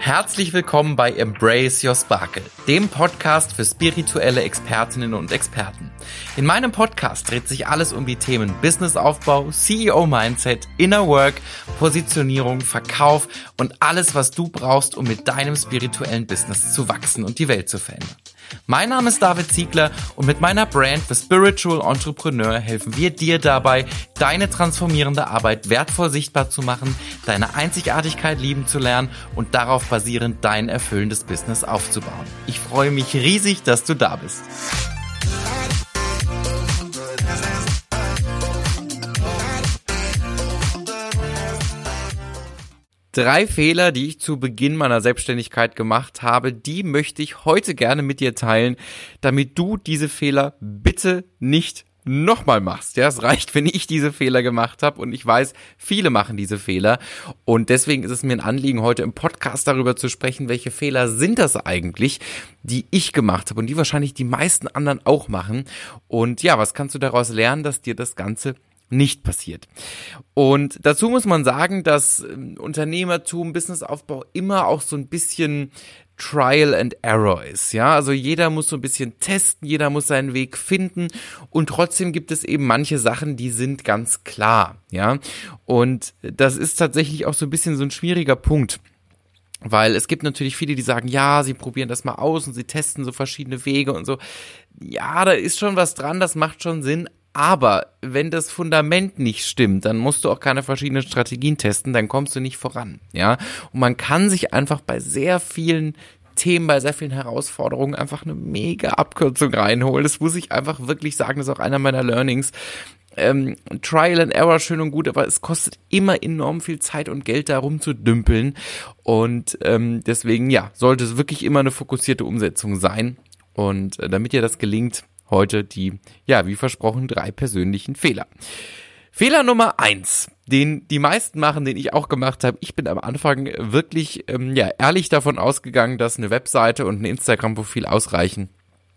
Herzlich willkommen bei Embrace Your Sparkle, dem Podcast für spirituelle Expertinnen und Experten. In meinem Podcast dreht sich alles um die Themen Businessaufbau, CEO-Mindset, Inner Work, Positionierung, Verkauf und alles, was du brauchst, um mit deinem spirituellen Business zu wachsen und die Welt zu verändern. Mein Name ist David Ziegler und mit meiner Brand The Spiritual Entrepreneur helfen wir dir dabei, deine transformierende Arbeit wertvoll sichtbar zu machen, deine Einzigartigkeit lieben zu lernen und darauf basierend dein erfüllendes Business aufzubauen. Ich freue mich riesig, dass du da bist. Drei Fehler, die ich zu Beginn meiner Selbstständigkeit gemacht habe, die möchte ich heute gerne mit dir teilen, damit du diese Fehler bitte nicht nochmal machst. Ja, es reicht, wenn ich diese Fehler gemacht habe und ich weiß, viele machen diese Fehler und deswegen ist es mir ein Anliegen, heute im Podcast darüber zu sprechen, welche Fehler sind das eigentlich, die ich gemacht habe und die wahrscheinlich die meisten anderen auch machen und ja, was kannst du daraus lernen, dass dir das Ganze nicht passiert. Und dazu muss man sagen, dass Unternehmertum, Businessaufbau immer auch so ein bisschen Trial and Error ist, ja, also jeder muss so ein bisschen testen, jeder muss seinen Weg finden und trotzdem gibt es eben manche Sachen, die sind ganz klar, ja, und das ist tatsächlich auch so ein bisschen so ein schwieriger Punkt. Weil es gibt natürlich viele, die sagen, ja, sie probieren das mal aus und sie testen so verschiedene Wege und so. Ja, da ist schon was dran, das macht schon Sinn. Aber wenn das Fundament nicht stimmt, dann musst du auch keine verschiedenen Strategien testen, dann kommst du nicht voran, ja. Und man kann sich einfach bei sehr vielen Themen, bei sehr vielen Herausforderungen einfach eine mega Abkürzung reinholen. Das muss ich einfach wirklich sagen, das ist auch einer meiner Learnings. Trial and Error, schön und gut, aber es kostet immer enorm viel Zeit und Geld, da rumzudümpeln. Und deswegen, ja, sollte es wirklich immer eine fokussierte Umsetzung sein. Und damit dir das gelingt, heute die, ja, wie versprochen, 3 persönlichen Fehler. Fehler Nummer 1, den die meisten machen, den ich auch gemacht habe. Ich bin am Anfang wirklich, ehrlich davon ausgegangen, dass eine Webseite und ein Instagram-Profil ausreichen,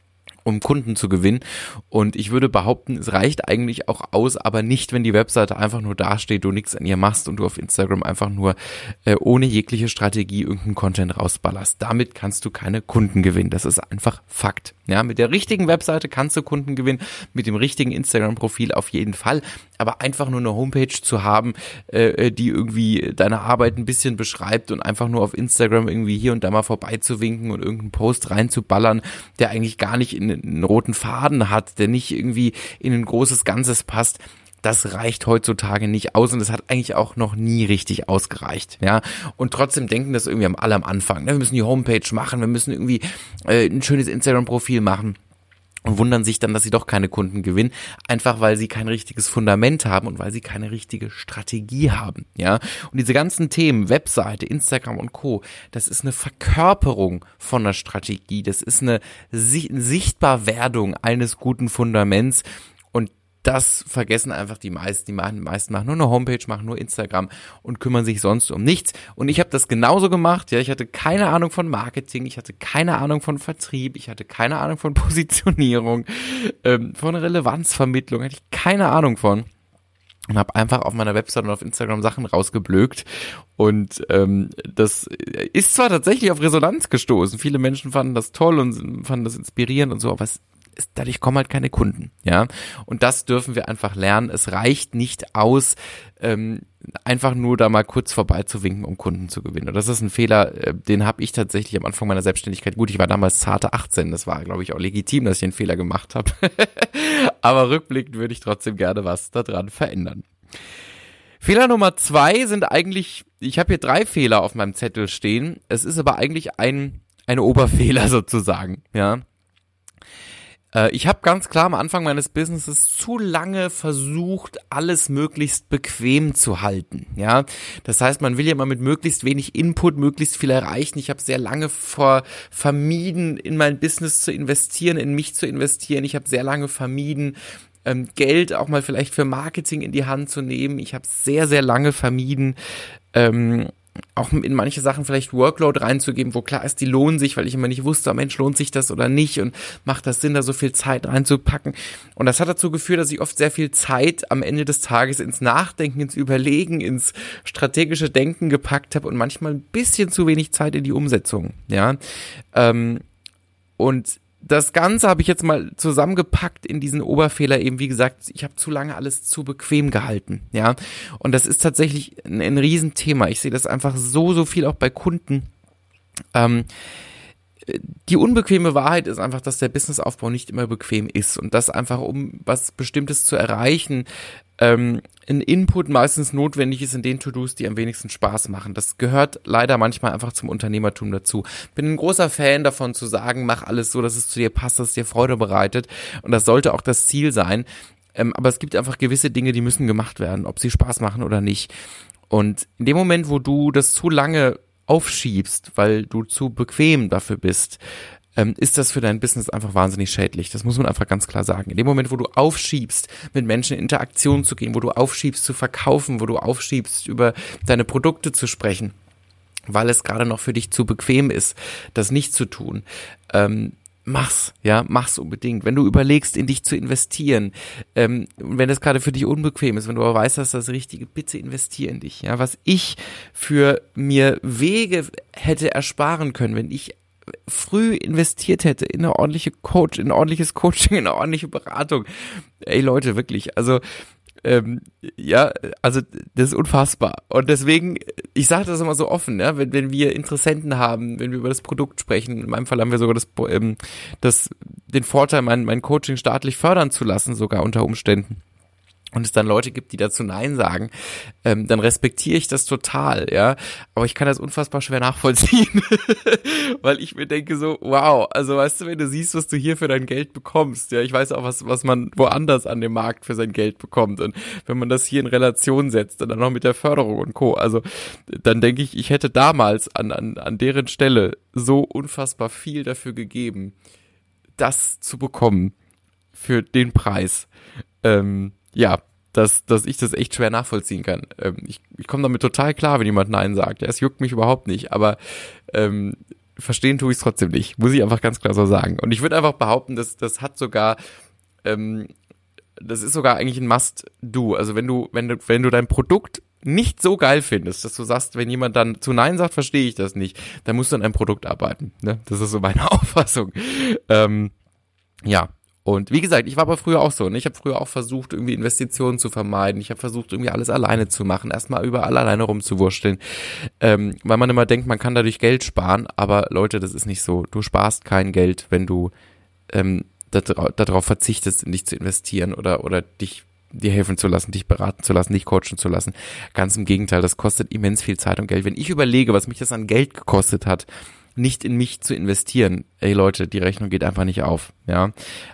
um Kunden zu gewinnen. Und ich würde behaupten, es reicht eigentlich auch aus, aber nicht, wenn die Webseite einfach nur dasteht, du nichts an ihr machst und du auf Instagram einfach nur ohne jegliche Strategie irgendeinen Content rausballerst. Damit kannst du keine Kunden gewinnen. Das ist einfach Fakt. Ja, mit der richtigen Webseite kannst du Kunden gewinnen, mit dem richtigen Instagram-Profil auf jeden Fall. Aber einfach nur eine Homepage zu haben, die irgendwie deine Arbeit ein bisschen beschreibt und einfach nur auf Instagram irgendwie hier und da mal vorbeizuwinken und irgendeinen Post reinzuballern, der eigentlich gar nicht in einen roten Faden hat, der nicht irgendwie in ein großes Ganzes passt, das reicht heutzutage nicht aus und das hat eigentlich auch noch nie richtig ausgereicht, ja. Und trotzdem denken das irgendwie alle am Anfang, ne? Wir müssen die Homepage machen, wir müssen irgendwie ein schönes Instagram-Profil machen. Und wundern sich dann, dass sie doch keine Kunden gewinnen, einfach weil sie kein richtiges Fundament haben und weil sie keine richtige Strategie haben, ja. Und diese ganzen Themen, Webseite, Instagram und Co., das ist eine Verkörperung von einer Strategie, das ist eine Sichtbarwerdung eines guten Fundaments und das vergessen einfach die meisten. Die meisten machen nur eine Homepage, machen nur Instagram und kümmern sich sonst um nichts. Und ich habe das genauso gemacht. Ja, ich hatte keine Ahnung von Marketing, ich hatte keine Ahnung von Vertrieb, ich hatte keine Ahnung von Positionierung, von Relevanzvermittlung, hatte ich keine Ahnung von. Und habe einfach auf meiner Website und auf Instagram Sachen rausgeblökt. Und das ist zwar tatsächlich auf Resonanz gestoßen. Viele Menschen fanden das toll und fanden das inspirierend und so, aber dadurch kommen halt keine Kunden, ja. Und das dürfen wir einfach lernen. Es reicht nicht aus, einfach nur da mal kurz vorbeizuwinken, um Kunden zu gewinnen. Und das ist ein Fehler, den habe ich tatsächlich am Anfang meiner Selbstständigkeit, gut, ich war damals zarte 18, das war, glaube ich, auch legitim, dass ich einen Fehler gemacht habe. Aber rückblickend würde ich trotzdem gerne was daran verändern. Fehler Nummer 2 sind eigentlich, ich habe hier 3 Fehler auf meinem Zettel stehen. Es ist aber eigentlich ein Oberfehler sozusagen, ja. Ich habe ganz klar am Anfang meines Businesses zu lange versucht, alles möglichst bequem zu halten, ja. Das heißt, man will ja immer mit möglichst wenig Input möglichst viel erreichen. Ich habe sehr lange vermieden, in mein Business zu investieren, in mich zu investieren. Ich habe sehr lange vermieden, Geld auch mal vielleicht für Marketing in die Hand zu nehmen. Ich habe sehr, sehr lange vermieden, auch in manche Sachen vielleicht Workload reinzugeben, wo klar ist, die lohnen sich, weil ich immer nicht wusste, Mensch, lohnt sich das oder nicht und macht das Sinn, da so viel Zeit reinzupacken. Und das hat dazu geführt, dass ich oft sehr viel Zeit am Ende des Tages ins Nachdenken, ins Überlegen, ins strategische Denken gepackt habe und manchmal ein bisschen zu wenig Zeit in die Umsetzung, ja. Und das Ganze habe ich jetzt mal zusammengepackt in diesen Oberfehler eben, wie gesagt, ich habe zu lange alles zu bequem gehalten, ja. Und das ist tatsächlich ein Riesenthema. Ich sehe das einfach so viel auch bei Kunden. Die unbequeme Wahrheit ist einfach, dass der Businessaufbau nicht immer bequem ist und dass einfach, um was Bestimmtes zu erreichen, ein Input meistens notwendig ist in den To-Dos, die am wenigsten Spaß machen. Das gehört leider manchmal einfach zum Unternehmertum dazu. Bin ein großer Fan davon zu sagen, mach alles so, dass es zu dir passt, dass es dir Freude bereitet und das sollte auch das Ziel sein. Aber es gibt einfach gewisse Dinge, die müssen gemacht werden, ob sie Spaß machen oder nicht. Und in dem Moment, wo du das zu lange aufschiebst, weil du zu bequem dafür bist, ist das für dein Business einfach wahnsinnig schädlich. Das muss man einfach ganz klar sagen. In dem Moment, wo du aufschiebst, mit Menschen in Interaktion zu gehen, wo du aufschiebst zu verkaufen, wo du aufschiebst, über deine Produkte zu sprechen, weil es gerade noch für dich zu bequem ist, das nicht zu tun, mach's unbedingt. Wenn du überlegst, in dich zu investieren, wenn das gerade für dich unbequem ist, wenn du aber weißt, dass das Richtige, bitte investier in dich. Ja, was ich für mir Wege hätte ersparen können, wenn ich früh investiert hätte in eine ordentliche in ein ordentliches Coaching, in eine ordentliche Beratung. Ey Leute, wirklich, also also das ist unfassbar. Und deswegen, ich sage das immer so offen, ja, wenn wir Interessenten haben, wenn wir über das Produkt sprechen, in meinem Fall haben wir sogar den Vorteil, mein Coaching staatlich fördern zu lassen, sogar unter Umständen. Und es dann Leute gibt, die dazu Nein sagen, dann respektiere ich das total, ja. Aber ich kann das unfassbar schwer nachvollziehen, weil ich mir denke so, wow, also weißt du, wenn du siehst, was du hier für dein Geld bekommst, ja, ich weiß auch, was man woanders an dem Markt für sein Geld bekommt. Und wenn man das hier in Relation setzt und dann noch mit der Förderung und Co., also dann denke ich, ich hätte damals an deren Stelle so unfassbar viel dafür gegeben, das zu bekommen für den Preis. Dass ich das echt schwer nachvollziehen kann. Ich komme damit total klar, wenn jemand Nein sagt. Ja, es juckt mich überhaupt nicht, aber verstehen tue ich es trotzdem nicht. Muss ich einfach ganz klar so sagen. Und ich würde einfach behaupten, das hat sogar, das ist sogar eigentlich ein Must-Do. Also wenn du dein Produkt nicht so geil findest, dass du sagst, wenn jemand dann zu Nein sagt, verstehe ich das nicht, dann musst du an einem Produkt arbeiten. Ne? Das ist so meine Auffassung. Und wie gesagt, ich war aber früher auch so. Ne? Ich habe früher auch versucht, irgendwie Investitionen zu vermeiden. Ich habe versucht, irgendwie alles alleine zu machen. Erstmal überall alleine rumzuwursteln. Weil man immer denkt, man kann dadurch Geld sparen. Aber Leute, das ist nicht so. Du sparst kein Geld, wenn du darauf verzichtest, in dich zu investieren oder dir helfen zu lassen, dich beraten zu lassen, dich coachen zu lassen. Ganz im Gegenteil, das kostet immens viel Zeit und Geld. Wenn ich überlege, was mich das an Geld gekostet hat, nicht in mich zu investieren, ey Leute, die Rechnung geht einfach nicht auf. Ja.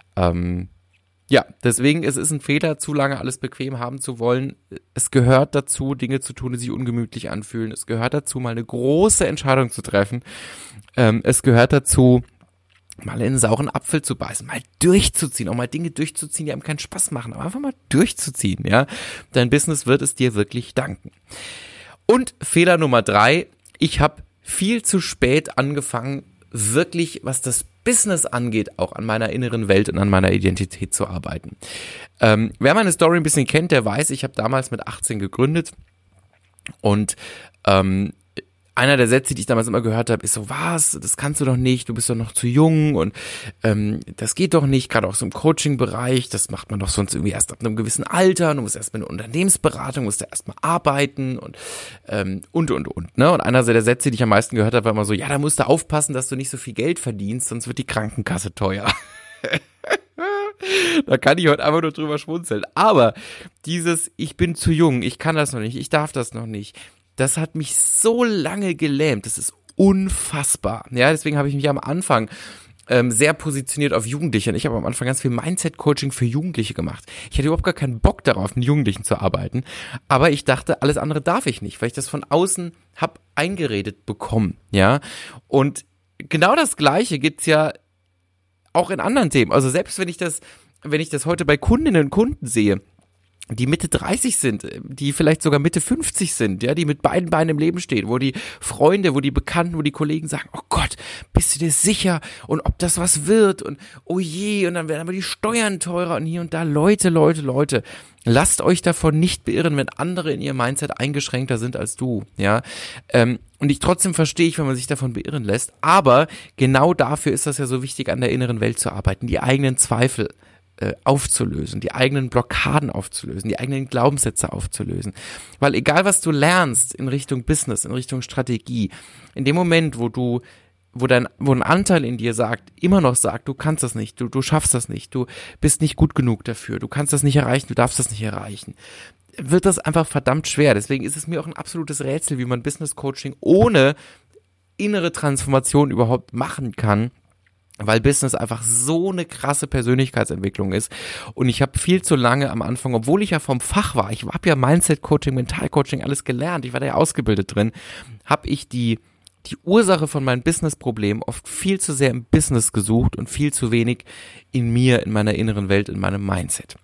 Deswegen es ist ein Fehler, zu lange alles bequem haben zu wollen. Es gehört dazu, Dinge zu tun, die sich ungemütlich anfühlen. Es gehört dazu, mal eine große Entscheidung zu treffen. Es gehört dazu, mal in einen sauren Apfel zu beißen, mal durchzuziehen, auch mal Dinge durchzuziehen, die einem keinen Spaß machen, aber einfach mal durchzuziehen, ja. Dein Business wird es dir wirklich danken. Und Fehler Nummer 3, ich habe viel zu spät angefangen, wirklich, was das Business angeht, auch an meiner inneren Welt und an meiner Identität zu arbeiten. Wer meine Story ein bisschen kennt, der weiß, ich habe damals mit 18 gegründet und einer der Sätze, die ich damals immer gehört habe, ist so, was, das kannst du doch nicht, du bist doch noch zu jung und das geht doch nicht, gerade auch so im Coaching-Bereich, das macht man doch sonst irgendwie erst ab einem gewissen Alter, du musst erst mit einer Unternehmensberatung, musst du erst mal arbeiten und. Ne? Und einer der Sätze, die ich am meisten gehört habe, war immer so, ja, da musst du aufpassen, dass du nicht so viel Geld verdienst, sonst wird die Krankenkasse teuer. Da kann ich heute einfach nur drüber schmunzeln. Aber ich bin zu jung, ich kann das noch nicht, ich darf das noch nicht, das hat mich so lange gelähmt, das ist unfassbar. Ja, deswegen habe ich mich am Anfang sehr positioniert auf Jugendliche. Und ich habe am Anfang ganz viel Mindset-Coaching für Jugendliche gemacht. Ich hatte überhaupt gar keinen Bock darauf, mit Jugendlichen zu arbeiten. Aber ich dachte, alles andere darf ich nicht, weil ich das von außen habe eingeredet bekommen. Ja, und genau das Gleiche gibt's ja auch in anderen Themen. Also selbst wenn ich das heute bei Kundinnen und Kunden sehe, die Mitte 30 sind, die vielleicht sogar Mitte 50 sind, ja, die mit beiden Beinen im Leben stehen, wo die Freunde, wo die Bekannten, wo die Kollegen sagen, oh Gott, bist du dir sicher und ob das was wird und oh je, und dann werden aber die Steuern teurer und hier und da. Leute, lasst euch davon nicht beirren, wenn andere in ihrem Mindset eingeschränkter sind als du, ja, und trotzdem verstehe ich, wenn man sich davon beirren lässt, aber genau dafür ist das ja so wichtig, an der inneren Welt zu arbeiten, die eigenen Zweifel aufzulösen, die eigenen Blockaden aufzulösen, die eigenen Glaubenssätze aufzulösen. Weil egal, was du lernst in Richtung Business, in Richtung Strategie, in dem Moment, wo ein Anteil in dir immer noch sagt, du kannst das nicht, du schaffst das nicht, du bist nicht gut genug dafür, du kannst das nicht erreichen, du darfst das nicht erreichen, wird das einfach verdammt schwer. Deswegen ist es mir auch ein absolutes Rätsel, wie man Business Coaching ohne innere Transformation überhaupt machen kann, weil Business einfach so eine krasse Persönlichkeitsentwicklung ist. Und ich habe viel zu lange am Anfang, obwohl ich ja vom Fach war, ich habe ja Mindset-Coaching, Mental-Coaching, alles gelernt, ich war da ja ausgebildet drin, habe ich die Ursache von meinen Business-Problemen oft viel zu sehr im Business gesucht und viel zu wenig in mir, in meiner inneren Welt, in meinem Mindset.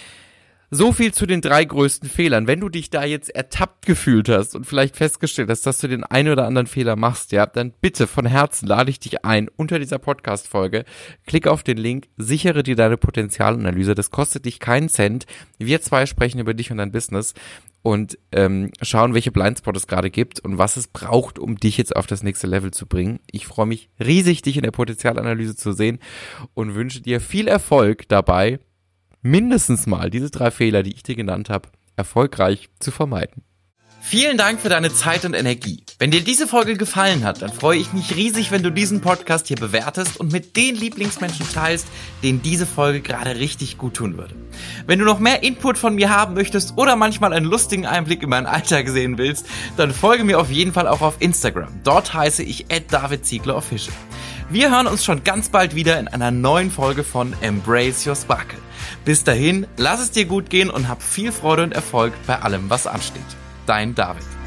So viel zu den 3 größten Fehlern. Wenn du dich da jetzt ertappt gefühlt hast und vielleicht festgestellt hast, dass du den einen oder anderen Fehler machst, ja, dann bitte von Herzen lade ich dich ein, unter dieser Podcast-Folge, klick auf den Link, sichere dir deine Potenzialanalyse, das kostet dich keinen Cent. Wir 2 sprechen über dich und dein Business und schauen, welche Blindspot es gerade gibt und was es braucht, um dich jetzt auf das nächste Level zu bringen. Ich freue mich riesig, dich in der Potenzialanalyse zu sehen und wünsche dir viel Erfolg dabei, mindestens mal diese 3 Fehler, die ich dir genannt habe, erfolgreich zu vermeiden. Vielen Dank für deine Zeit und Energie. Wenn dir diese Folge gefallen hat, dann freue ich mich riesig, wenn du diesen Podcast hier bewertest und mit den Lieblingsmenschen teilst, denen diese Folge gerade richtig gut tun würde. Wenn du noch mehr Input von mir haben möchtest oder manchmal einen lustigen Einblick in meinen Alltag sehen willst, dann folge mir auf jeden Fall auch auf Instagram. Dort heiße ich @DavidZieglerOfficial. Wir hören uns schon ganz bald wieder in einer neuen Folge von Embrace Your Sparkle. Bis dahin, lass es dir gut gehen und hab viel Freude und Erfolg bei allem, was ansteht. Dein David.